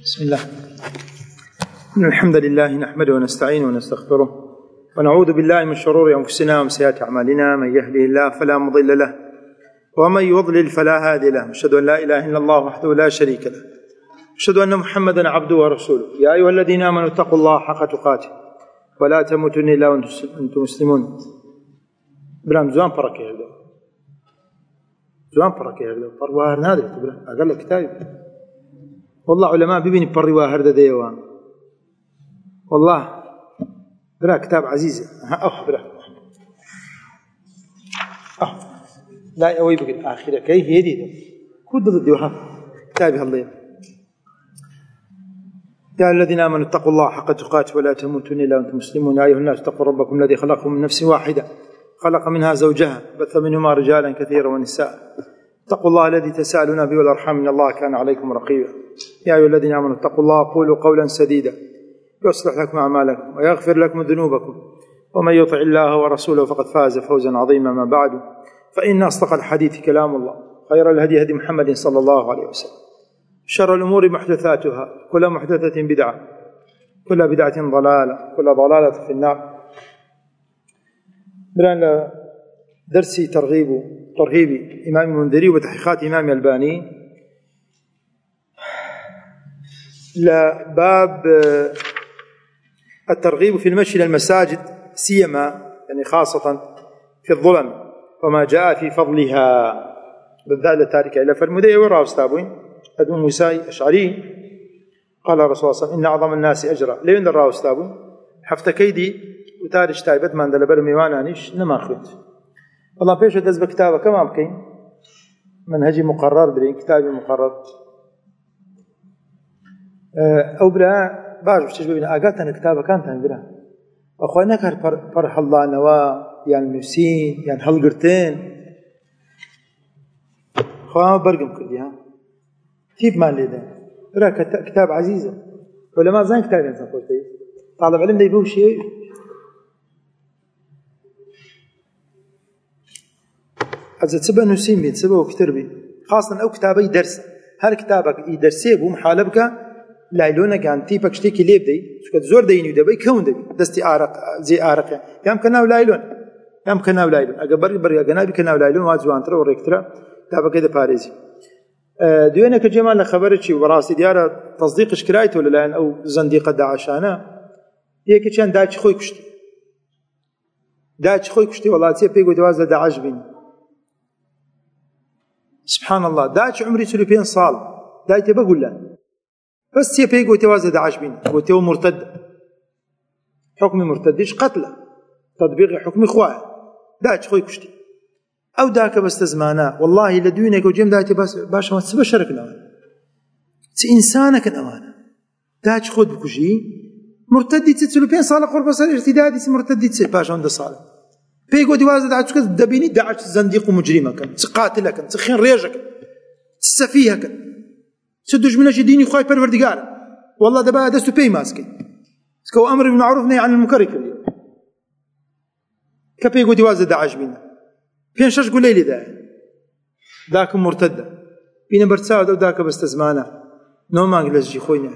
بسم الله. إن الحمد لله نحمده ونستعينه ونستغفره ونعوذ بالله من شرور أنفسنا ومن سيئات أعمالنا، من يهده الله فلا مضل له ومن يضلل فلا هادي له، أشهد أن لا إله إلا الله وحده لا شريك له، أشهد أن محمدا عبده ورسوله. يا أيها الذين آمنوا اتقوا الله حق تقاته ولا تموتن إلا وأنتم مسلمون. برام زوان بركة هذا زوان بركة هذا بروار نادر تبرا أقل كتاب والله علماء بيبني بروا هذا ديوان والله برا كتاب عزيز برا لا يوي بقى الآخرة كيف يدي كود ضد وها كتابي الله. يا الذين آمنوا اتقوا الله حق تقاته ولا تموتن إلا وأنتم مسلمون. يا أيها الناس اتقوا ربكم الذي خلقكم من نفس واحدة خلق منها زوجها بث منهما رجالا كثيرا ونساء. اتقوا الله الذي تساءلون به والأرحام إن الله كان عليكم رقيبا. يا أيها الذين آمنوا اتقوا الله قولوا قولا سديدا يصلح لكم أعمالكم ويغفر لكم ذنوبكم ومن يطع الله ورسوله فقد فاز فوزا عظيما. ما بعد فإن أصدق الحديث كلام الله، خير الهدي هدي محمد صلى الله عليه وسلم، شر الأمور محدثاتها، كل محدثة بدعة، كل بدعة ضلالة، كل ضلالة في النار. بران درسي ترغيب إمام المنذري وتحقيقات إمام الباني لباب الترغيب في المشي إلى المساجد، سيما يعني خاصة في الظلم وما جاء في فضلها بالذات التاركة إلى فرمودي وراء أستابوين أدو موسى أشعري قال الرسول صلى الله عليه وسلم إن أعظم الناس أجرا لين الراء أستابوين حفت كيدي وتارش تايبت من دلبر ميوانانيش نما خيط والله بيش دز بكتابة كما بكين منهجي مقرر برين كتابي مقرر أو برا باش تشبه بنا أقاتنا كتابة كانت برا أخوانا كار فرح الله نوا يعني نسين يعني هالقرتين خوانا برقم كرديها تيب مال ليدا برا كتاب عزيزة ولا ما زين كتاب إنسان قلتي طالب علم ده يبوه شيء هذا تسبه نسين بين تسبه وكتر بين خاصة أو كتابي درس هل كتابك يدرسيه بمحالبك لايلونك عن تيبك شتيكي ليه بدي شكد زور ديني ودبي كون دبي دستي عرق زي عرق يام كناو لايلون يام كناو لايلون أجبر بري جنابي كناو لايلون واجوان ترى وريكترا تابع كده باريزي دوينك جمال خبرت شيء وراسي ديارة تصديق شكرايته ولا لا أو زنديق داعشانا هيك كان داعش خوي كشتي داعش خوي كشتي والله تسيب بيجو دوازة داعش بين سبحان الله داعش عمري 30 صال دايته بقول له بس سيبي قوتي وازد عشبين قوتي مرتد حكم مرتدش قتله تطبيق حكم خواه داش خوي كشتي او داك بس زمانه والله لدوينك وجيم دايتي بس باش ما تبشرك نوان انسانك نوان داش خود بكشي مرتدي تتسلو بين صالح قرب صار ارتدادي مرتدي تسي باش عند صالح بي قوتي وازد عشك دبيني داعش زنديق ومجرمك تقاتلك تخين ريجك تسفيهك سدوش مناش ديني خواي پروردگار والله دبا دستو بي ماسكي سكو امر بالمعروف نهي عن المنكر كبير كبي قوتي وازد داعش بينا بين شاش قول لي ذاك مرتد بينا برتساود او ذاك بستزمانه نو مانجلس جي خوينا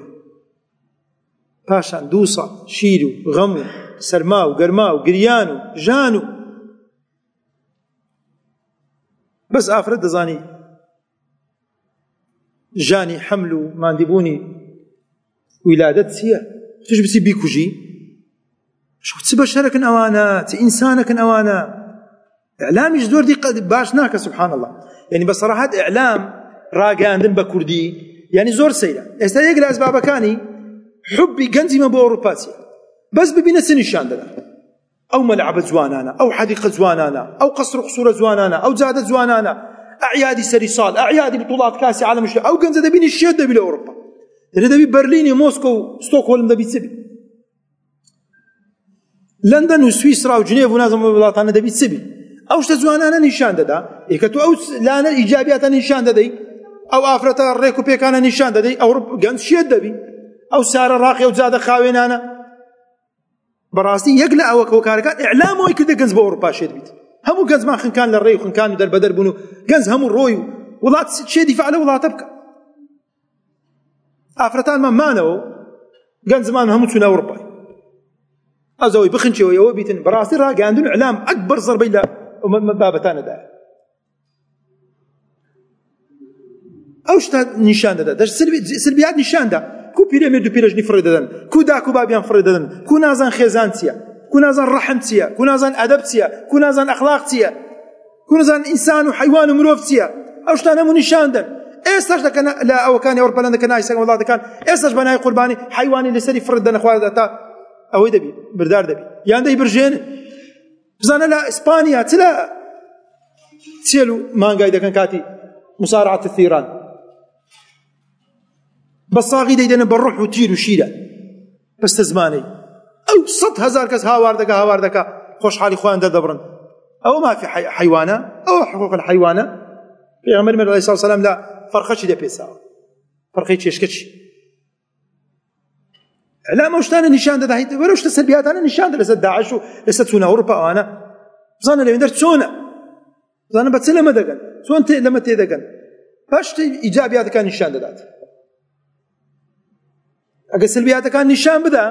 باشا دوصا شيرو غمو سرماو قرماو قريانو جانو بس افرد زاني جاني حملوا ما نديبوني ولادة سيا تش بسي بيكوجي شو تبشرك أوانات إنسانك أوانا إعلام يجدور دي باشناك سبحان الله يعني بصراحة إعلام راقاندن بكردي يعني زور سيرة استيقظ لأسباب كاني حبي جنزي ما بأوروباسيا بس ببين سنشان ده أو ملعب زوانانا أو حديقة زوانانا أو قصر قصور زوانانا أو زادة زوانانا أعيادي سريصال أعيادي بطولات كاس عالم الشيء أو كنز دبين الشيء دبي لأوروبا دبي برلين موسكو ستوكهولم دبي تسبي لندن وسويسرا وجنيف ونازم ولاطانا دبي تسبي أو شتزوانا نشان ده إيكتو أو لانا إيجابيات نشان ده أو أفرتا الريكو بيكانا نشان ده أو كنز شيء دبي أو سارة راقية وزادة خاوينانا براسي يقلع أو وكاركات إعلامه يكده كنز بأوروبا شيء دبيت همو جنز ما خن كان للري وخن كان در بدر بنو جنز همو الروي ولا شيء دفاع له ولا تبكى ئافرەتانمان مانەوە گەنجمان هەموو چوونە ئەوروپا ئەزەوەی بخنچەوەی ئەوە بیتن بەڕاستی ڕاگەاندون ئەعلام ئەکبەر زەربەی لە بابەتانەدایە ئەو شتە نیشان دەدات سلبیات نیشاندا کو پیرەمێرد و پیرەژنی فڕێ دەدەن کو داک و بابیان فڕێ دەدەن کو نازان خێزان چییە کو نازان ڕەحم چییە کو نازان ئەدەب چییە کو نازان ئەخلاق چییە کو نازان ئینسان و حیوان و مرۆڤ چییە ئەو شتان هەموو نیشان دەن ئێستاش دەکەن لە ئەوەکانی ئەوروپا دەکەن ناوی سەگە وڵاتەکان ئێستاش بە ناوی قوربانی حیوانی لەسەری فڕێ دەدەن خوا تا ئەوەی دەبی بردار دەبی یان دەیبرژێنن بزانە لە ئیسپانیا چ لە چێل و مانگای دەکەن کاتی مسارعەت الثیران بەساغی دەیدەنە بە ڕوح و تیر و شیرە بەستە زمانەی ئەو 100,000 کەس هاوار دەکە خۆشحاڵی خۆیان دەردەبڕن ئەوە مافی حیوانە ئەوە حقوق الحیوانە پێغەمبەر عەلەیهی السڵام وەسەلام لە فەرخەشی دەپێساوە فەرخەی چێشکەچی ئەلام ئەو شتانە نیشان دەدات وەرە شتە سەلبیاتانە نیشان دەدات لەسەر داعش و لەسەر چوونە ئەوروپا ئەوانە بزانە لەوێندەر چۆنە بزانە بە چ لەمە دەگەن چۆن لەمە تێدەگەن باش ئیجابیاتەکان نیشان دەدات ئەگە سلبیاتەکان نیشان بدا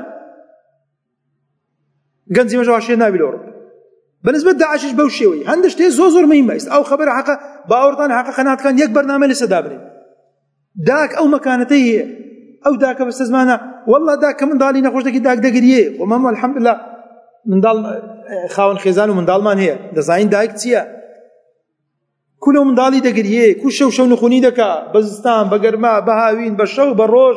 گەنجی مەژەواشێ ناوی لە ئەوروپا بەنسبەت داعشش بەو شێوەی هەندێک شتێ زۆر مەهیم بەست ئەو خەبەرە حەقە باوەڕدان حەقە قەناتەکان یەک بەرنامە لەسەر دابنێن داک ئەو مەکانەتەی هەیە ئەو داکە بەستە زمانە وەڵڵا داکە منداڵی نەخۆش دەکەی داک دەگریێ وەمەمە الحەمدوللا منداڵ خاوەن خێزان و منداڵمان هەیە دەزانین دایک چییە کو لەو منداڵی دەگریێ کو شەو نخونی دەکا بە زستان بە گەرما بە هاوین بە شەو بە ڕۆژ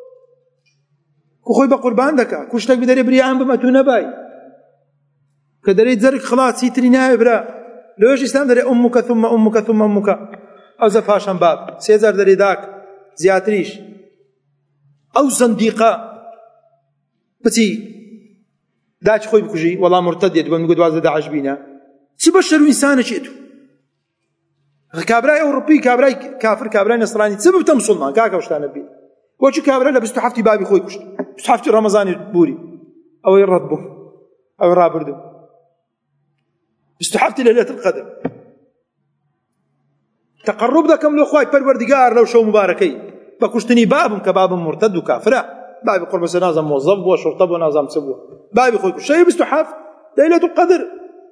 کو خۆی بە قوربان دەکا کو شتێک بدەرێ بریان بمە تو نەبای کە دەرێت زەرگ خڵات چیتری ناوێ برا لەوێش ئیسلام دەرێ ئوموکە ثومە ئوموکە ثومە ئوموکە ئەو زە پاشان باب 3000 دەرێ داک زیاتریش ئەو زەندیقە بچی داچ خۆی بکوژی وەڵام مرتەدێت بۆ میگوت وازە داعش بینە چ بەشەر و ئینسانە چێتو کابرای ئەوروپی کابرای کافر کابرای نەسرانی چ ببتە موسڵمان کاکە ئەو شتانە بین وەچی کابرا لە 27 بابی خۆی کوشت 27 ڕەمەزانی بوری ئەوەی ڕەت بوو ئەوەی ڕابردوو 27 لەیلەة القەدر تەقەڕوب دەکەم لە خوای پەروەردیگار لەو شەو مبارەکەی بە کوشتنی بابم کە بابم مرتەد و کافرە بابی قوربەسە نازم مۆزەف بووە شوڕتە بووە نازم چ بووە بابی خۆی کوشت شەوی 27 لەیلەة القەدر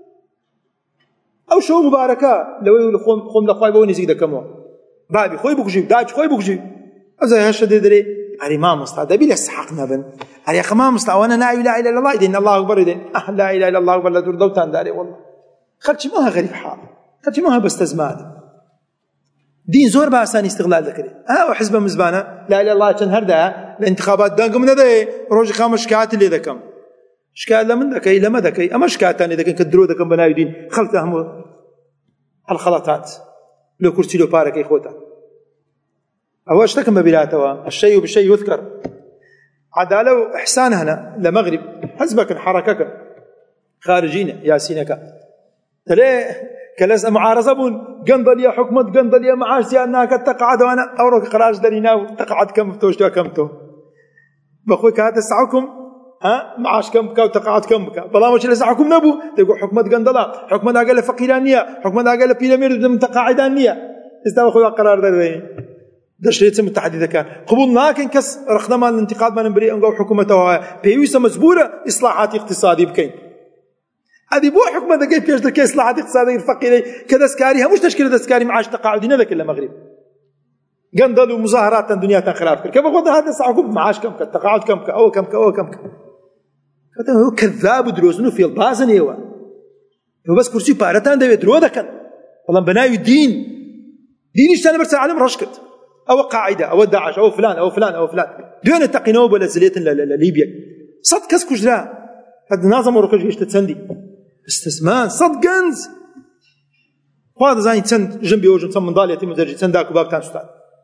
ئەو شەو مبارەکە لەوەی خۆم لە خوای بەوە نزیک دەکەمەوە بابی خۆی بکوژی داچ خۆی بکوژی ئەزای هەشە دەدرێ ئەری مامۆستا دەبی لە سحەق نەبن ئەری ئەخە مامۆستا ئەوانە ناوی لا ئیلاهە ئیلەڵڵاه دێن الله ئەکبەر دێن لا ئیلاهە ئیلەڵڵاه ئەکبەر لە دوور دەوتان دارێ وەڵڵا خەڵکی ماها غەریب حاڵ خەڵکی ماها بەستە زمانە دین زۆر بە ئاسانی استیغلال دەکرێت ئەو حیزبە مزبانە لا ئیلاهە ئیلەڵڵاه چەند هەردایە لە انتخابات دەنگم نەدەیێ ڕۆژی خامە شکایەتی لێ دەکەم شکایەت لە من دەکەی لەمە دەکەی ئەمە شکایەتان لێ دەکەن کە درۆ دەکەم بە ناوی دین خەڵک هەموو هەڵخەڵەتات لە کورسی لۆ پارەکەی خۆتان ئەوە شتەکەم بەبیراتەوە الشەیء بالشەیء یذکر عەدالە و ئیحسان هەنە لە مەغرب حەزبەکەن حەرەکەکە خارجینە یاسینەکە دەڵێ کە لەس معارەزە بوون گەندەلیە حکومەت گەندەلیە معاش زیاد ناکات تەقاعدەوانە ئەوڕۆ کە قەراش دەرینا و تەقاعد کەم بتۆ شتوە کەم تۆ بەخۆی کە هاتە سەعەکم معاش کەم بکە و تەقاعد کەم بکە بەڵام وەچی لە سەعەکم نەبوو دەیگو حکومەت گەندەڵە حکومەت ئاگە لە فەقیران نییە حکومەت ئاگە لە پیرەمێرد و متەقاعدان نییە ئێستا بەخۆی قەرار دەدەین دەشێت متعددەکان قبول ناکەین کەس ڕخنەمان انتقادمان بری ئەنگە حکومەتەوە پێویستە مەجبورە ئیسلاحاتی اقتصادی بکەین ئەدی بۆ حکومەتەکەی پێش دەکەی ئیسلاحاتی اقتصادی فەقیرەی کە دەستکاری هەمووش تشکیل دەستکاری معاش تەقاعدی نەدەکرد لە مەغرب گەندەڵ و مزاهراتان دنیاتان خراپ کرد کە بەخۆ هاتە سەعەکم معاش کەم بکە تەقاعد کەم بکە ئەوە کەم بکە ئەوە کەم بکە کەواتە کەذاب و درۆزن و فێڵبازن ئێوە بەس کورسی پارەتان دەوێت درۆ دەکەن بەڵام بەناوی دینیشتان بەرچە عالم ڕەش کرد ئەوە قاعدە ئەوە داعش ئەوە فلان ئەوە فلان ئەوە فلان دوێنێ تەقینەوە بە لە زلێتن لە لیبیا 100 کەس کوژرا هەد نازەم ئەوڕۆکەش گەیشتە چەندی استثمان 100 گەنج خوا دەزانی چەند ژن بێوەژن چەند منداڵ یەتیم و زەرجی چەند داک و باوکتان سوتان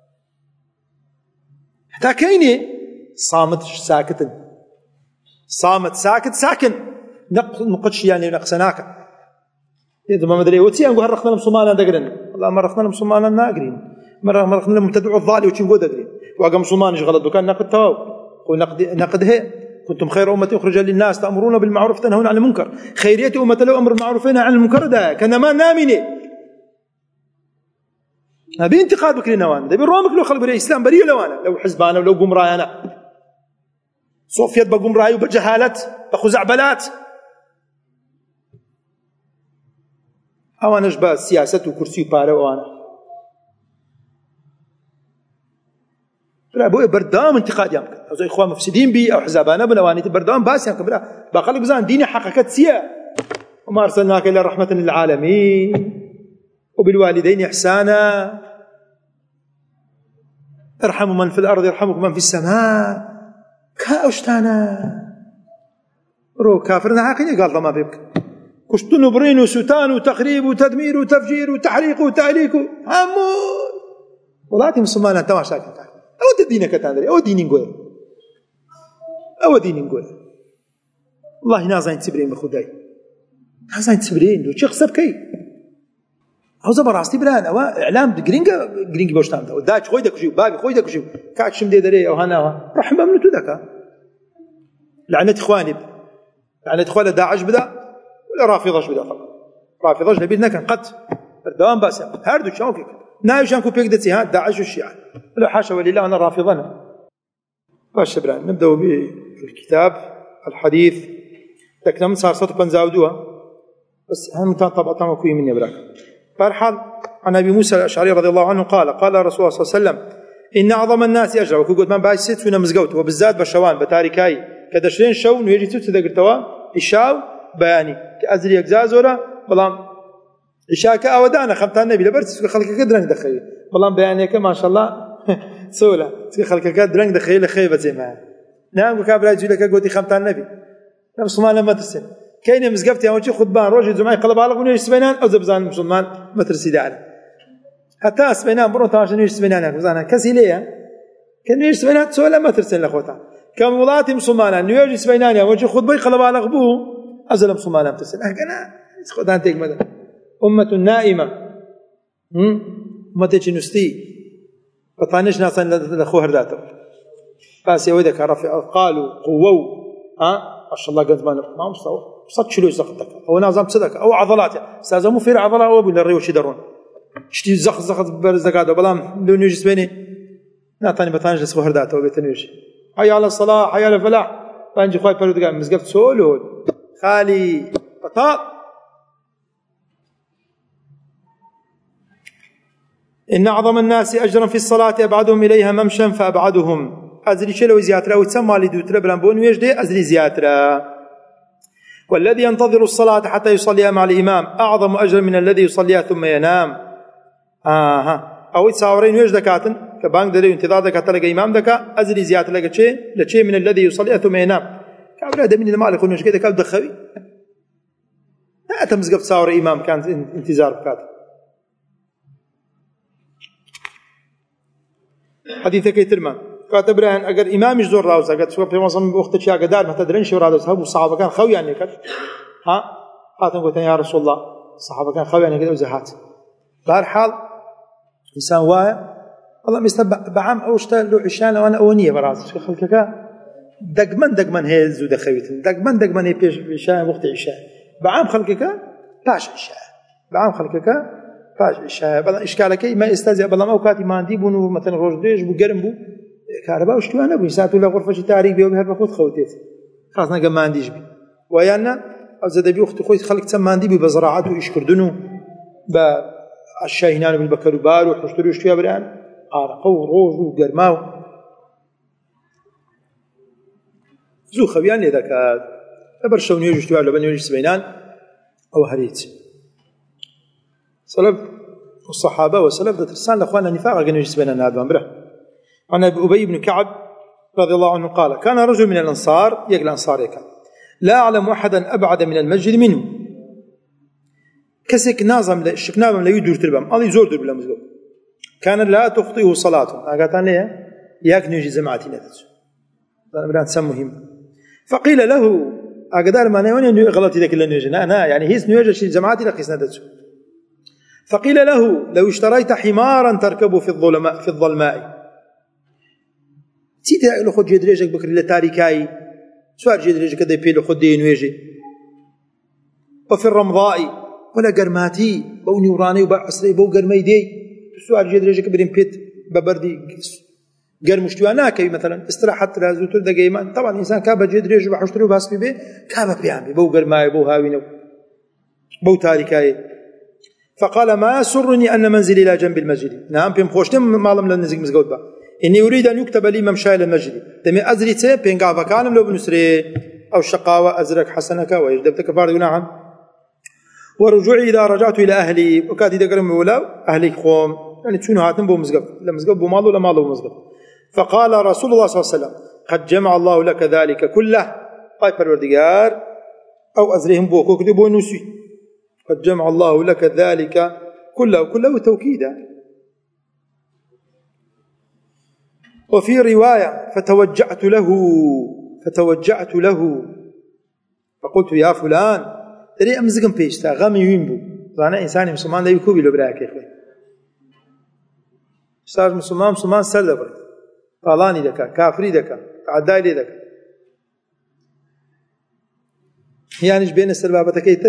هەتا کەینێ صامت ساکتن صامت ساکت ساکن نقدشیانێ نەقسە ناکە دەمە دەرێ وەچی ئەنگو هەر ڕەخنە لە مسڵمانان دەگرن وەڵا مە ڕەخنە لە مسڵمانان ناگرین مە ڕەخنە لە مبتەدع الضالی وچین بۆ دەگرین واگە مسڵمانیش غەڵەت بکەن نەقد تەواو خۆی نەقد هەیە كنتم خير أمة أخرجت للناس تأمرون بالمعروف تنهون عن المنكر خيرية أمة لو أمر بالمعروف عن المنكر ده كان ما نامني هذا انتقاد بكري نوان دبي رومك لو خلق بري إسلام بري لوانا لو حزبانا ولو قمرايانا صوفيات بقمراي وبجهالة بخزعبلات أوانا جبا سياسة وكرسي وبارا وانا لا بوي بردام انتقاد يامك أو زي إخوان مفسدين بي أو حزابانا بنواني بردام باس يامك بلا بقلق بزان ديني حقيقة سيا وما أرسلناك إلا رحمة للعالمين وبالوالدين إحسانا ارحموا من في الأرض يرحمكم من في السماء كاوشتانا رو كافرنا عاقين قال ما بيبك كشتن وبرين وسوتان وتخريب وتدمير وتفجير وتحريق وتعليق همون وضعتي مسلمانا انت ما شاكل او دينك تندري او دينين قوي او دينين قوي والله نازين تسبرين بخداي نازين تسبرين وشيخ سبكي او زبر راستي بران او اعلام جرينج بوشتام دا داج خوي داك شي باقي خوي داك شي كاش مدي دري او هنا رحمه من تدك لعنه اخواني لعنه اخوان داعش بدا ولا رافضه بدا رافضه نبينا كان قد الدوام باس هاردو شاوكي نايشان كو بيقدتي ها داعش والشيعة لا حاشا ولله انا رافضنا باش بران نبدا بالكتاب الحديث لكن من صار صوت بنزاودوها بس هم كان طبعا ما كوي مني براك فرحل عن ابي موسى الاشعري رضي الله عنه قال قال رسول الله صلى الله عليه وسلم ان اعظم الناس اجرا وكقول من باش ست ونا مزقوت وبالذات بشوان بتاريكاي كدشرين شو نيجي تدقرتوا الشاو بياني كازري اجزازورا بلام إشاكا أودانا خمتان النبي لبرت خلقك درنج دخيل بلام بيانيك ما شاء الله سولة خلقك درنج دخيل خيبة زي ما نعم وكابر يجي لك قوتي خمتان النبي نفس ما لما تسن كاين مزقفت يا وجه خطبان روجي جمعي قلب على ونيش سبينان أو زبزان مسلمان ما ترسي داعنا حتى سبينان برو تاجن نيش سبينان زانا كسي ليه كان نيش سبينان سولة ما ترسل لأخوتها كم ولاتي مسلمان نيجي سبينان يا وجه خطبي قلب على غبوه أزل مسلمان ترسل أنا خدان تيك مدن أمة نائمة أمتي نستي بطانش ناسا لأخوه هرداته بس يودك رفع قالوا قووا ما شاء الله قد ما مستوى صد شلو زقتك أو نازم صدق أو عضلات استاذ مو في عضلة أو بين الريوش يدرون شتي زخ برزقاده بلام لو نيجي سبيني ناتاني بطانش لأخوه هرداته وبيتنيش حي على الصلاة حي على الفلاح بانجي خواي برودقا مزقفت سولو خالي بطاط إن أعظم الناس أجرا في الصلاة أبعدهم إليها ممشا فأبعدهم أزري شلو زياترا ويتسمى لدوترا بلانبون ويجدي أزري زياترا والذي ينتظر الصلاة حتى يصليها مع الإمام أعظم أجر من الذي يصليها ثم ينام أو يتساورين ويجدكاتن كبانك دري انتظار دكات لك إمام دكا أزري زياترا لكي من الذي يصليها ثم ينام كابر هذا من المال يقولون كذا كابر دخوي لا تمزقف تساور إمام كان انتظار بكاتن حديث كيترما كاتب رهن اگر امامش زور راوز اگر سو في مصم وقت شي قدار متى درن شي راوز ابو الصحابه كان خوي يعني كت هاتن قلت يا رسول الله الصحابه كان خوي يعني كده وزهات بارحال انسان واعي والله مستبع بعم او اشتغل عشان وانا اونيه براز شي خلكك دقمن هيز ودخويت دقمن هي بيش عشاء وقت عشاء بعم خلكك باش عشاء بعم خلكك باش عشاء بلا اشكالك ما استاذ بلا اوقات ما عندي بونو مثلا روجديش بو قرم بو كهرباء وش انا بو ساعه ولا غرفه تعريب يوم هذا باخذ خوتيت خلاص انا ما عنديش بي ويانا ازد بي اختي خويا خلك تم عندي بزراعته ايش كردنو با الشاهينان بالبكربار وحشتري شويه بران قو روج وقرماو زو خويان لذاك برشون يجوا شويه ولا بنيجي سبينان او هريت سلف الصحابه وسلف ترسان لاخواننا نفاق كانوا يجسبنا هذا امره عن ابي بن كعب رضي الله عنه قال كان رجل من الانصار يقل انصار لا اعلم احدا ابعد من المسجد منه كسك ناظم الشكناب لا يدور تربم الله يزور بلا مزقو كان لا تخطئه صلاته قالت لي ياك نيجي جماعتي نتس انا بدنا نسمهم فقيل له اقدر ما نوني غلط ذاك اللي نيجي انا يعني هي نيجي جماعتي لقيس ندتس فقيل له لو اشتريت حمارا تركبه في الظلماء تيجي له خد جدريجك بكر لتاريكاي سوار جدريجك كده يبيله خد ينويجي وفي الرمضاء ولا قرماتي بو نوراني وبعصري بو قرميدي سوار جێدرێژەکە برین پێت بە بەردی گەرم شتوان ناکەوی مثلا استراحەت را زووتر دەگەیمان طبعا ئینسان کا بە جێدرێژ بە حوشتر و باسپی بێ کا بە پێیان بێ بەو گەرمایە بەو هاوینە بەو تاریکایە. فقال ما يسرني أن منزلي إلى جنب المسجد. نعم بهم خوشتم مالم لنزق مزقود با إني أريد أن يكتب لي ممشى إلى المسجد. تمي أزري تي بين قاعدة كانم لو بنسري أو الشقاوة أزرك حسنك ويجدبتك فارد نعم. ورجوعي إذا رجعت إلى أهلي وكاد إذا قرم ولا أهلي خوم يعني تشونوا هاتم بو مزقب لا مزقب بو مالو لا مالو بو مزقب. فقال رسول الله صلى الله عليه وسلم قد جمع الله لك ذلك كله أي پروردگار أو أزريهم بوكو كده بو نسي قد جمع الله لك ذلك كله توكيدا. وفي رواية فتوجعت له فقلت يا فلان تري أمزقم بيشتا غامي وينبو زانا إنساني مسلمان دا يكوبي لو براك يا إخوة استاذ مسلمان سر دبر طالاني دكا كافري دكا عدالي دكا يعني بين السربابة كيتر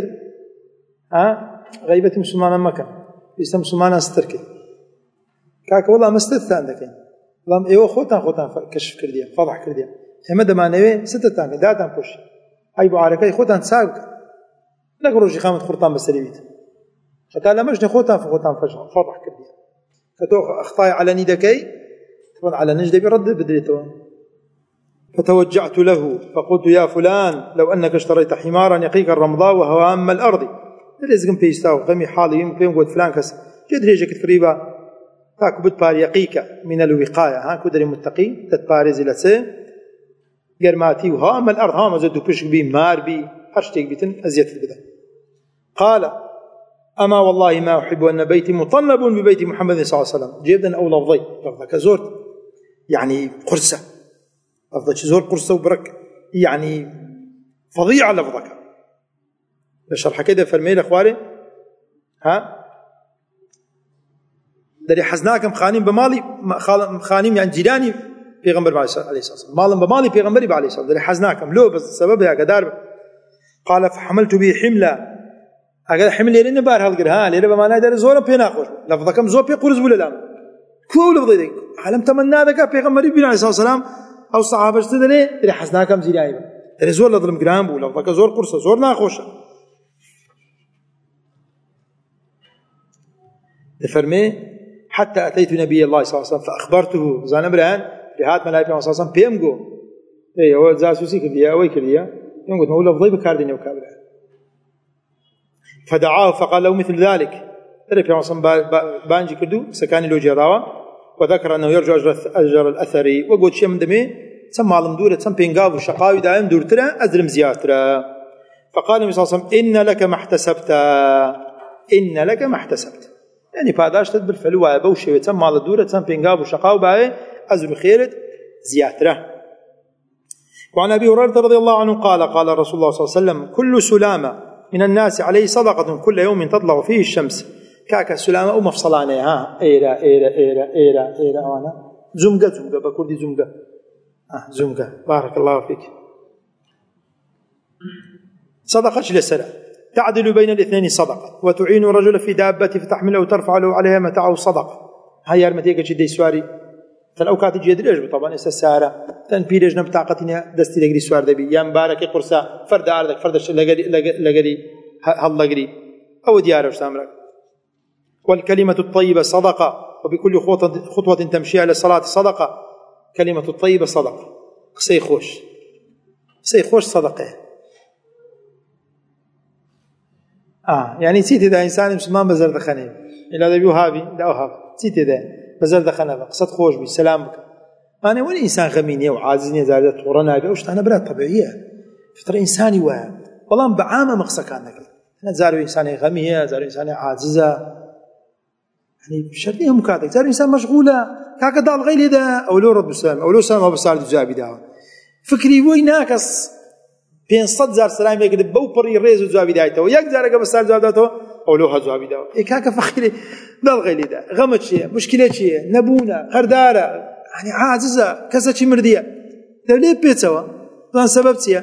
غيبة مسلمان مكان بيسم مسلمان استركي كاك والله مستث عندك والله ايوه خوتان كشف كرديا فضح كرديا اما دمانوي ستتان داتان بوش اي بعاركاي خوتان ساق نقروا شي خامت خرطان بسليميت حتى لا مجني خوتان فضح كرديا فتو اخطاي على نيدكي طبعا على نجدي برد بدريته. فتوجعت له فقلت يا فلان لو انك اشتريت حمارا يقيك الرمضاء وهوام الارض لازم بيستاو غمي حالي يمكن قلت فلان كس جدريجك تقريبا تاكو بتبار يقيك من الوقايه ها كدري متقي تتبارز الى سي قرماتي وهام الارض هام زدو بيش بي مار بي حشتك بيتن ازيت البدن. قال اما والله ما احب ان بيتي مطلب ببيت محمد صلى الله عليه وسلم جدا او لفظي لفظك زورت يعني قرصه لفظك زور قرصه وبرك يعني فظيعه لفظك بشرح كده فرمي الاخواري دري حزناكم خانين بمالي خانين يعني جيراني پیغمبر عليه الصلاه والسلام مالن بمالي پیغمبري عليه الصلاه دري حزناكم لو بس سبب يا قدار. قال فحملت به حمله اگر حمل لين بار هلقر لين بما دار زور بينا خوش لفظكم زور بي قرز ولا لا كل لفظي علم تمنى ذاك پیغمبري عليه الصلاه والسلام او صحابه دري حزناكم جيراني دري زور لظلم جرام ولا لفظك زور قرصه زور ناخوشه فرمي حتى أتيت نبي الله صلى الله عليه وسلم فأخبرته زان برهان لهات ملايك الله صلى الله عليه وسلم بيمقو هو زاسوسي كرديا أوي كرديا يمقو تقول لفظي بكاردين وكابرا فدعاه فقال له مثل ذلك ترى الله صلى الله عليه وسلم بانجي كردو سكاني له جراوة وذكر أنه يرجع أجر الأثري وقلت شيء من دمي سمى علم دورة سم بينقاف وشقاوي دائم دور ترى أزرم زيارترا. فقال النبي صلى الله عليه وسلم إن لك ما احتسبت يعني فاداش تدبر فلوه بوشي وتم على الدورة تم بينقاف وشقاو باي أزر خيرت زياتره. وعن أبي هريرة رضي الله عنه قال رسول الله صلى الله عليه وسلم كل سلامة من الناس عليه صدقة كل يوم تطلع فيه الشمس كاك السلامة أو مفصلانة إيرا وانا زمقة بكردي زمقة بارك الله فيك صدقة لسرة تعدل بين الاثنين صدقة وتعين الرجل في دابته فتحمله وترفع له عليها متاعه صدقة هاي ارمتيك جدي سواري فالأوقات جيد الأجب طبعا استسارة تنبيرج نبتاقتنا دستي لقري سوار دبي يا مبارك قرصة فرد عردك فردش لقري هاللقري أو ديار وشتامرك. والكلمة الطيبة صدقة وبكل خطوة تمشي على الصلاة صدقة. كلمة الطيبة صدقة سيخوش صدقة يعني سيتي ده إنسان مسلمان بزر دخنه إلا ده بيوهابي ده وهاب سيتي ده بزر دخنه قصد خوش بي سلام بك أنا وين إنسان غميني وعاززني زادت ورنا بيوشت أنا برات طبيعية فطر إنساني وهاب والله بعامة مقصة كان نقل أنا زارو إنساني غمية زارو إنساني عاززة يعني شرطيها مكاتك زارو إنسان مشغولة كاكا دال غيلي ده أو لو رد بسلام أو لو سلام أو بسال جابي ده فكري وين ناقص بين صد زار سلام يقدر بوبر الرئيس وجوابي دايته ويقدر قبل سال جوابته أو له جوابي ده إيه كاك فخري ضل غيلي ده غمت شيء مشكلة شيء نبونة قردارة يعني عاجزة كذا شيء مردية ده ليه بيتسوا ده سبب شيء.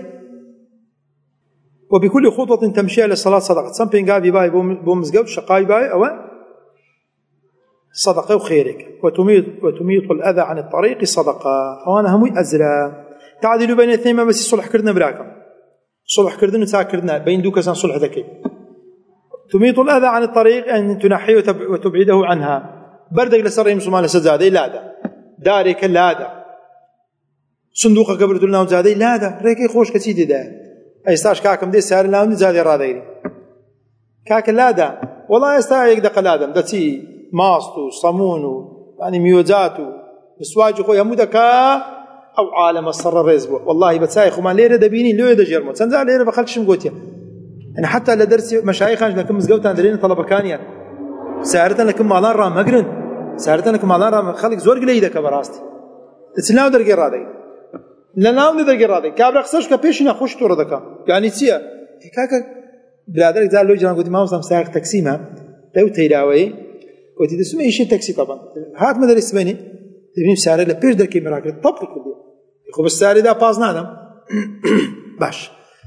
وبكل خطوة تمشي على الصلاة صدقة سامبين قابي باي بومزجو شقاي باي أو صدقة وخيرك وتميط الأذى عن الطريق صدقة وأنا همي أزرى تعدل بين اثنين ما بس صلح كردنا براكم صلح كردنا وتاع كردنا بين دوك كان صلح ذكي تميط الأذى عن الطريق أن تنحيه وتبعده عنها بردك لسر مسلمان لسزادي لا دا دارك لا دا صندوق قبر دلنا وزادي لا دا ريكي خوش كسيدي دا أيستاش كاكم دي سهر لا زادي راديري كاك لا دا والله يستا يقدق الآدم دتي ماستو صمونو يعني ميوزاتو مسواجي خويا مدكا أو عالم الصر رزبو والله بتسايخ وما ليرة دبيني لو يدا جرمو سنزع ليرة بخلش مقوتيا يعني حتى لدرس مشايخ لكم مزقوتان درين طلبة كانيا سارتنا لكم مالان رام مقرن سارتنا لكم مالان رام خلق زور قليدة كبراستي تسناو درقي رادي لناو درقي رادي كابر أخسرش كبيشنا خوش طور دكا يعني تسيا كاكا برادرك زال لو جران قلت ما وصلم سايق تقسيمها لو تيراوي قلت تسمى إيش التاكسي طبعا هات مدر اسمني تبين سعره لبيش دركي مراكل طبق كله يخو بالسعر ده باز نادم باش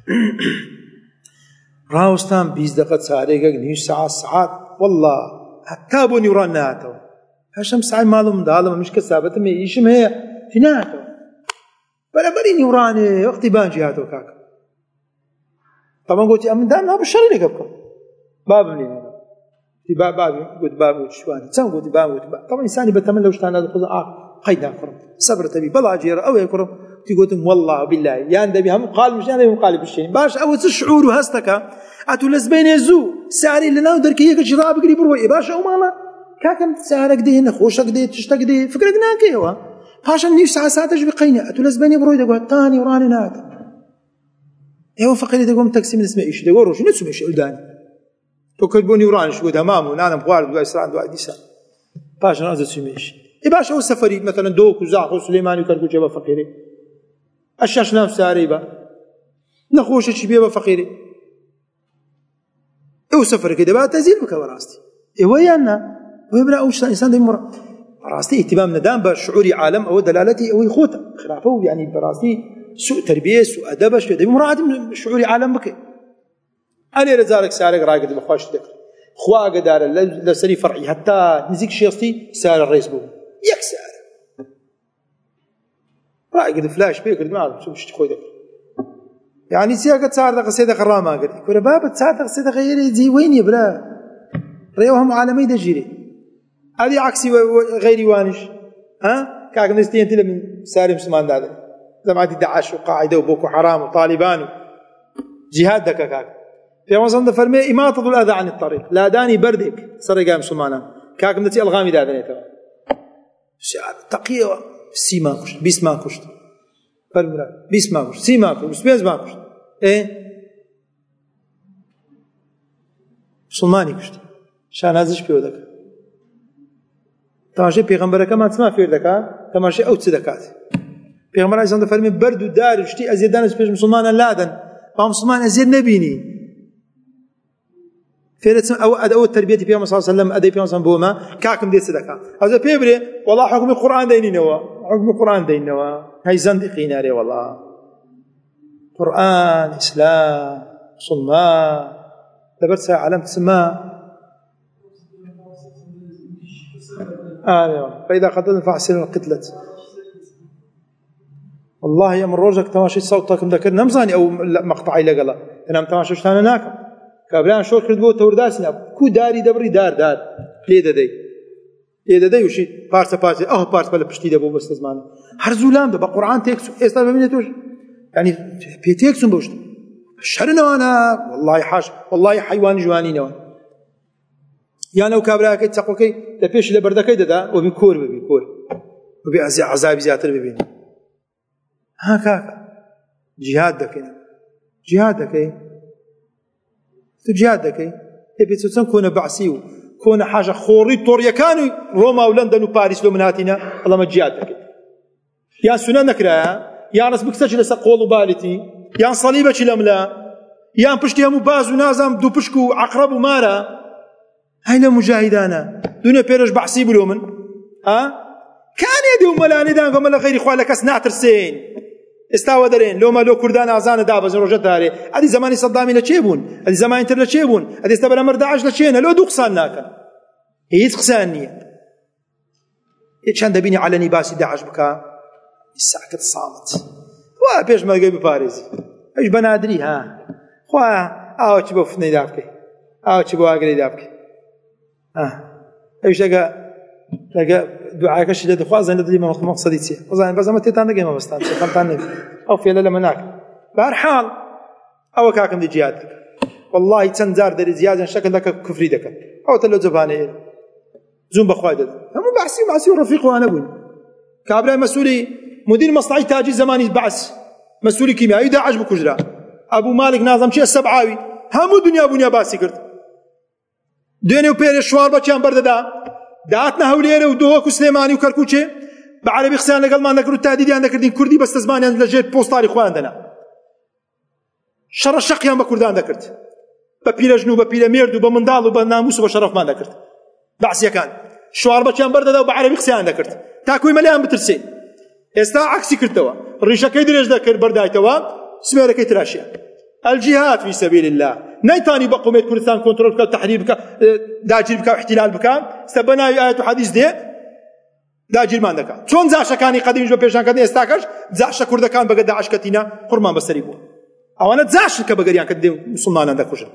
راوستان 20 دقيقة سعره نيش ساعات والله حتى بو نيوران ناتو هشم ساعة معلوم دالم مش كسابته ما يشم هي في ناتو بلا بري نيوراني وقت بان جهاتو كاك طبعا قلت أمن دام ناب الشر اللي قبكم باب منين في بابي قلت بابي شواني تسام قلت بابي قلت بابي طبعا إنساني بتمنى وش تانا الخزن قيدا كرم صبر تبي بلا جير أو يكرم تقولتم والله بالله يا ندبي هم قال مش أنا هم قال بالشيء باش أول الشعور وهستك أتولز بين يزو سعري اللي ناو دركي يك جراب قريب روي باش أو ماما كاكم سعرك ده نخوشك ده تشتك ده فكرك ناكيوا باش النيش ساعات بقينا أتولز بين بروي ده تاني وراني نات إيه فقير ده قوم تقسيم اسمه إيش ده قروش نسمع إيش قداني تكتبوني وراني شو ده مامو نعم بقارد وإسرائيل وعديسا باش نازل سميش إيه باش أو سفري مثلا دوك وزاق وسليمان يكركو جبا فقيري الشاش نام ساريبا نخوش الشبيبة فقيري إيه سفر كده بقى تزيل بك براستي إيه ويانا ويبرأ أوش إنسان ده مرة براستي اهتمام ندام بشعوري عالم أو دلالتي أو يخوته خلافه يعني براستي سوء تربية سوء أدب شو ده مرة عدم شعوري عالم بك أنا رزارك سارق راقد بخواش ذكر خوا قدار لسري فرعي حتى نزيك شيستي سار الرئيس بو يكسر راقد فلاش بيكر ما شو مش تخوي ذكر يعني سياقة سار قصيدة خرامة قال كل باب سار قصيدة غير زي وين يبلا ريوهم عالمي دجيري هذه عكسي غيري وانش ها كاك نستين تلا من سار مسلمان هذا جماعة داعش وقاعدة وبوكو حرام وطالبان جهاد دكاك في مصدر فرمي إماطة الأذى عن الطريق لا داني بردك سرقة مسلمانا كاك نتي الغامي دادني ترى تقية سيما كشت بيس ما كشت فرمي بيس ما كشت سيما كشت بيس ما كشت إيه مسلماني كشت شان هذا شبيه ذاك تماشي بيغمبر كمان تسمع في ذاك تماشي أو تصدقات بيغمبر عايز عنده فرمي برد ودار وشتي أزيدان سبيش مسلمانا لادن ما مسلمان أزيد نبيني فيرت أو التربية في محمد صلى الله عليه وسلم أدي في محمد بوما كاكم دي صدقة هذا بيبري والله حكم القرآن ديني نوا حكم القرآن ديني نوا هاي زندقين عليه والله قرآن إسلام صلما دبرت علامة السماء فإذا قتلت فأحسن القتلة والله يا من روجك تماشي صوتك مذكر نمزاني أو مقطعي لقلا أنا تماشي شتانا ناكم كابران شو كردبو تورداسنا كو داري دبري دار ليدا داي وشي بارسا بارس بلا بشتي دبو بس زمان هر زولام ده بقرآن تكسو استا ببينتوش يعني في تكسو بوشت شرنا انا والله حاش والله حيوان جوانين يعني لو كابراك تقولكي تبيش لبردكاي ده وبيكور وبي عذاب زياتر ببين هكا جهادك تجادك تبي تكون بعسيو كون حاجة خوري طوريا كانوا روما ولندن وباريس لو مناتنا الله ما جهادك يا سنن نكرا يا ناس بكسج لسقول بالتي يا صليبك لملا يا بشتي مباز ونازم دو بشكو عقرب ومارا هاي مجاهدانا دون بيرج بعسي بلومن كان يدي ملاني دان قام لا غير اخوالك اسنعتر سين استاوى درين لو ما لو كردان اذان دابز روجت داري ادي زماني صدامي لتشيبون ادي زمان تر لتشيبون ادي استبر امر داعش لتشينا لو دوقساناك هي تقسانيه چەندە بینی علەنی باسی داعش بکە ساکت ساڵت وا پێش مەرگەی بپارێزی ئەوش بەنادری ها خوا ئاوەکی بۆ فتنەیدا بکەی ئاوەکی بۆ ئاگرەیدا بکەی ئەوش لەگە دوعاکەشی لە دەخوازن لە دڵی مەقسەدی چییە بەزانین بەس ئەمە تێتان نەگەی مەبەستان خەمتان نەبێت ئەو فێلە لەمە ناکەن بەهەرحاڵ ئەوە کاکەم دی جیاد دەکەن والله چەند جار دەری جیادیان شەکل دەکە کوفری دەکەن ئەوتە لەو جەبانەیە زوم بەخوای دەدەن هەموو بەعسی و ڕەفیقوانە بوون کابرای مەسئولی مدیر مەسلحەی تاجی زمانی بەعس مەسئولی کیمیایی داعش بکوژرا ئەبوو مالک نازەم چییە سەبعاوی هەموو دنیا بوونیا باسی کرد دوێنێ و پێرێ شوار بەچیان بەردەدا داهاتنە هەولێرە و دۆوەک و سلێمانی و کەرکووچێ بە عەرەبی قسەیان لەگەڵمان دەکرد و تادیدیان دەکردین کوردی بەستە زمانیان لەژێر پۆستالی خۆیان دەنا شەڕە شەقیان بە کوردان دەکرد بە پیرەژن و بە پیرەمێرد و بە منداڵ و بە ناموس و بە شەرەفمان دەکرد بەعسیەکان شوار بەچیان بەردەدا و بە عەرەبی قسەیان دەکرد تاکوی مەلیان بترسێ ئێستا عەکسی کردەوە ڕیشەکەی درێژ دەکرد بەردایتەوە سمێرەکەی تراشیە الجهاد في سبيل الله نايتاني بقوميت كردستان كنترول بك تحرير بك داجير بك احتلال بك استبناي آيات وحديث دي داجير ما عندك چون زاشكاني قديم جو بيشان كدي استاكش زاش كردكان بقى داعش كتينا قرمان بسري بو او انا زاش كبغريان كدي مسلمان عندك وش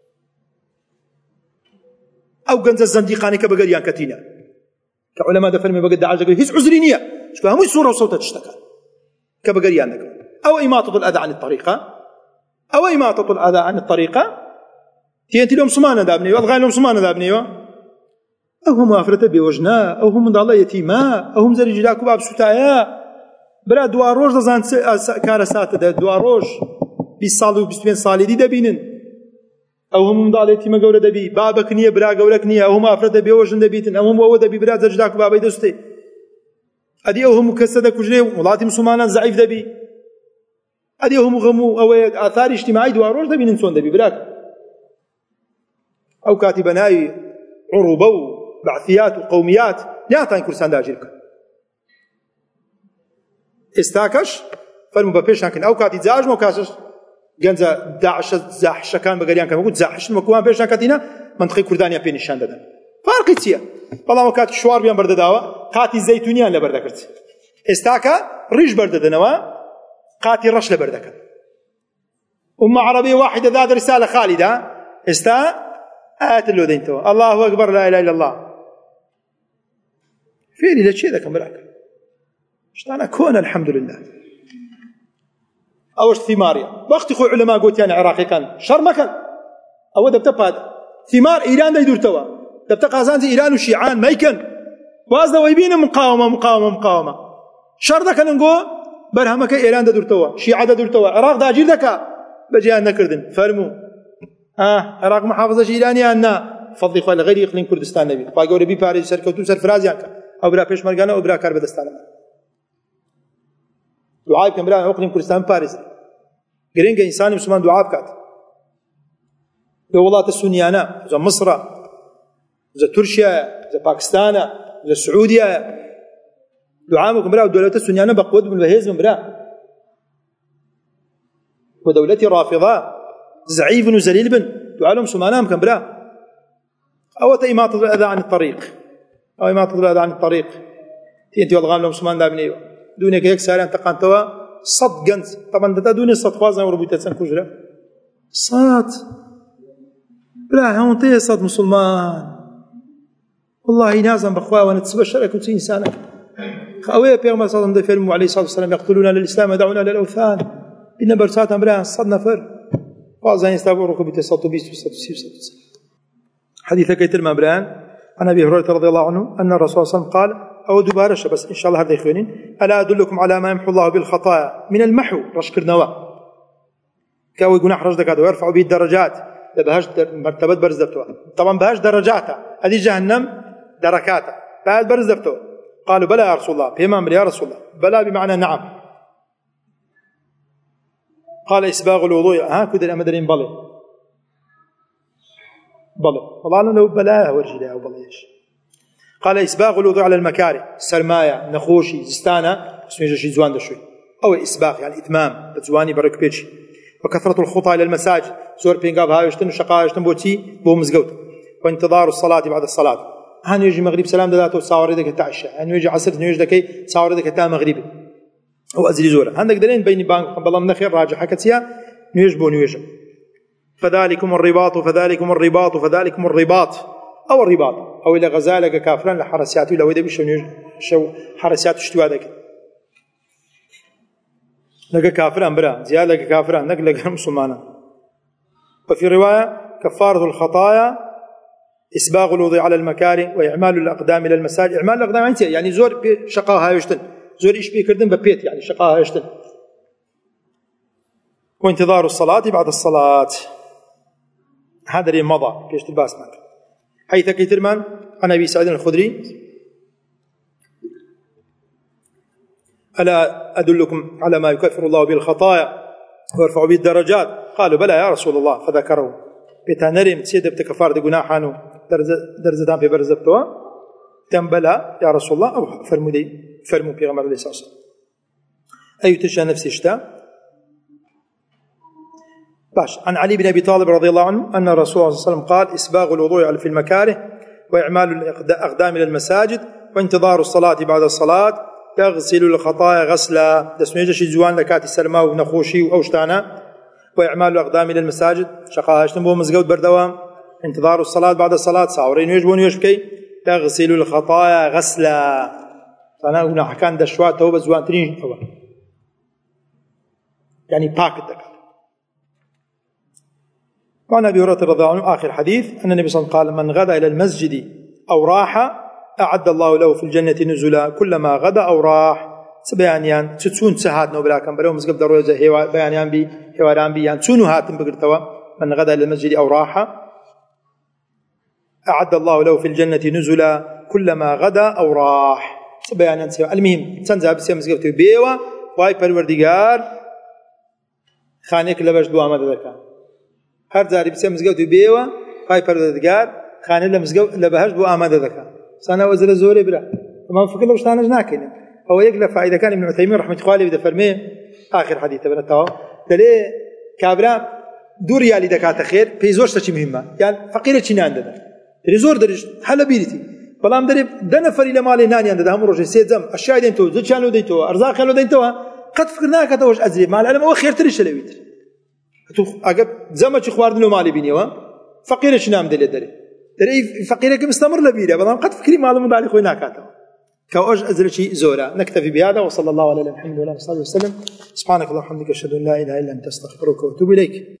او جنز الزنديقاني كبغريان كتينا كعلماء دفرمي بقى داعش هيز عذرينيه شو هم صوره وصوت تشتكى كبغريان عندك او اماطه الاذى عن الطريقه أو إماطة الأذى عن الطريقة تينتي لهم سمانة دابني والغاين لهم سمانة دابني أو هم أفرت بوجنا أو هم من الله يتيما أو هم زري جلاكو باب سوتايا برا دوار روج دزان كارسات ده دوار روج 20 سال و 25 سالي دي دبينن أو هم من الله يتيما قولة دبي بابك نية برا قولك نية أو هم أفرت بوجن دبيتن أو هم دبي برا زري جلاكو باب يدستي أدي أو هم مكسدة كجري ولاتي مسلمان ضعيف دبي أدي هم غمو أو آثار اجتماعي دواروش ده بينسون ده ببلاك أو كاتبناي عروبة بعثيات وقوميات لا تاني كرسان داجرك استاكش فرمو ببيش لكن أو كاتي زاج مو كاسش جنزا داعش زاحش كان بقريان كان موجود زاحش مكوان بيش كاتينا منطقة كردانيا بين الشان ده فرق تيا والله ما كات شوار بيان برد داوا كاتي زيتونيان لبردكرت استاكا ريش برد دنوا قاتي رش لبردك أمة عربية واحدة ذات رسالة خالدة استا آيات اللو دينتوا الله أكبر لا إله إلا الله فيني لشيء ذاك مراك اشتانا كون الحمد لله أوش ثماريا وقت خو علماء قلت يعني عراقي كان شر مكان أو دبتب هذا ثمار إيران دا يدور توا دبتب قازان إيران وشيعان ما يكن وازدا ويبين مقاومة شر ذاك نقول برهمك إيران دا دورتوا شيعة دا دورتوا عراق دا جير دكا بجيان نكردن فرمو عراق محافظة إيرانية أنا فضل إخوة غير إقليم كردستان نبي فاقوا ربي باريس سركوتو سرفرازيان أو برا بيش مرقانا أو برا كار بدستان دعاء كم برا إقليم كردستان باريس قرينك إنسان مسلمان دعاء بكات دولات السنيانا زي مصر زي تركيا زي باكستان زي السعودية دعامكم برا ودولة السنيانة بقود من بهيز من برا ودولتي رافضة زعيف وزليل بن دعالهم سمانام كم برا أو إماطة الأذى عن الطريق أو إماطة الأذى عن الطريق تينتي والغام لهم سمان دابنيو دونك يك ساران تقانتوا صد جنس طبعا ده دوني صد خوازنا وربوتة سن كجرة صد بلا هونتي صد مسلمان والله نازم بخوا ونتسبى الشرك وتسين إنسانك خويه پیغمبر صلی الله علیه و آله و سلم يقتلون للاسلام ودعونا للاوثان ان برسات امرا صد نفر قازين استبركوا بتصوت 20 حديث كيتر مبران عن ابي هريره رضي الله عنه ان الرسول صلى الله عليه وسلم قال او دبارش بس ان شاء الله هذا يخونين الا ادلكم على ما يمحو الله بالخطايا من المحو رشكرنوا كاو جناح رجدك هذا ويرفع به الدرجات بهاش مرتبه برزدتوا طبعا بهاش درجاتها هذه جهنم دركاتها بعد برزدتوا قالوا بلى يا رسول الله بإمام يا رسول الله بلى بمعنى نعم قال إسباغ الوضوء كده الأمدرين بلى والله لو بلى ورجلها وبليش قال إسباغ الوضوء على المكاره سرماية نخوشي زستانة اسمه شيء زوان ده شوي أو إسباغ يعني إتمام بزواني برك بيتش وكثرة الخطى إلى المساجد زور بينقاب هاي يشتن وشقاء يشتن بوتي بو مزقوت وانتظار الصلاة بعد الصلاة هنوێژی مەغریب سەلام دەداتەوە ساوەڕێ دەکەێت تا عیشا، هەنوێژی عەسر نوێژ دەکەی ساوەڕێ دەکەێت تا مەغریب. ئەو ئەجری زۆرە. هەندێک دەڵێن بینی بانگ بەڵام نەخێر ڕاجحەکە چییە؟ نوێژ بۆ نوێژە. فذلكم الرباط فذلكم الرباط فذلكم الرباط أو الرباط أو إلى غزالة كافرا لحرسيات ولا ويدا بيشو شو حرسيات اشتوا ذاك لقى كافرا برا زيادة كافرا نقل مسلمانا. وفي رواية كفارة الخطايا إسباغ الوضوء على المكاره وإعمال الأقدام إلى المساجد. إعمال الأقدام يعني زور شقاها يشتن زور إيش بيكردن ببيت يعني شقاها يشتن. وانتظار الصلاة بعد الصلاة هذا اللي مضى فيش تلباس معك. حيث كيترمان عن أبي سعيد الخدري ألا أدلكم على ما يكفر الله به الخطايا ويرفع به الدرجات؟ قالوا بلى يا رسول الله. فذكروا بتنرم تسيد بتكفار دي جناحانو درزتان في برزبتوا تنبلى يا رسول الله أو فرموا في غمر الإساس أي تشى نفسي اشتاء. باش عن علي بن أبي طالب رضي الله عنه أن الرسول صلى الله عليه وسلم قال إسباغ الوضوء في المكاره وإعمال الأقدام إلى المساجد وانتظار الصلاة بعد الصلاة تغسل الخطايا غسلا دسميجة شي جوان لكاتي سلمى ونخوشي وأوشتانا وإعمال الأقدام إلى المساجد شقاها اشتنبو مزقود بردوام انتظار الصلاة بعد الصلاة ساورين يجبون يشبكي تغسل الخطايا غسلا. فأنا هنا حكان دشوات توبة زوان ترين يعني باكتك. وعن أبي هريرة رضي الله عنه آخر حديث أن النبي صلى الله عليه وسلم قال من غدا إلى المسجد أو راح أعد الله له في الجنة نزلا كلما غدا أو راح. سبيانيان تسون ساعات نوبلا كان بريو مسقب دروي زي بيانيان بي هواران بي يعني تسونو هاتم بقرتوا. من غدا إلى المسجد أو راح أعد الله له في الجنة نزلا كلما غدا أو راح. سبيانيان سيوا المهم تنزع بسيا مسقب بيوا واي پروردگار خانيك لبش دو آمد ذكا هر جاری بسیار مزگەوت بێوە پای پەروەردگار خانە لە مزگەوت لە بەهەشت بۆ ئامادە دەکات. سانە وەزرە زۆرێ برا ئەمە فکر لەو شتانەش ناکەین. ئەوە یەک لە فائیدەکانی ابن عثیمین ڕەحمەتوڵڵاهی عەلەیهی دەفەرمێ آخر حەدیثە بنەتەوە دەڵێ کابرا 2 ریالی دەکاتە خێر پێی زۆر شتێکی مهمە یان فەقیرە چی نان دەدات دەڵێ زۆر دەریش هەلە بیریتی بەڵام دەڵێ 10 نەفەری لە ماڵی نانیان دەدا هەموو ڕۆژێ 3 جەم ئەشیای دێنتەوە زوچیان لۆ دەیتەوە ئەرزاقیان لۆ دەیتەوە قەت فکر ناکاتەوەش ئەجرێ مال ئەلەمەوە خێرتریشە لەویتر. اگر زمچ خواردن و مالی بینیوە فقیرش نام دل داره فقیره که مستمر لبیره بلام قد فکری معلومه دالی خوی نکاته كأوج أزرشي زورا. نكتفي بهذا وصلى الله على محمد وعلى آله وصحبه وسلم. سبحانك اللهم وبحمدك أشهد أن لا إله إلا أنت أستغفرك وأتوب إليك.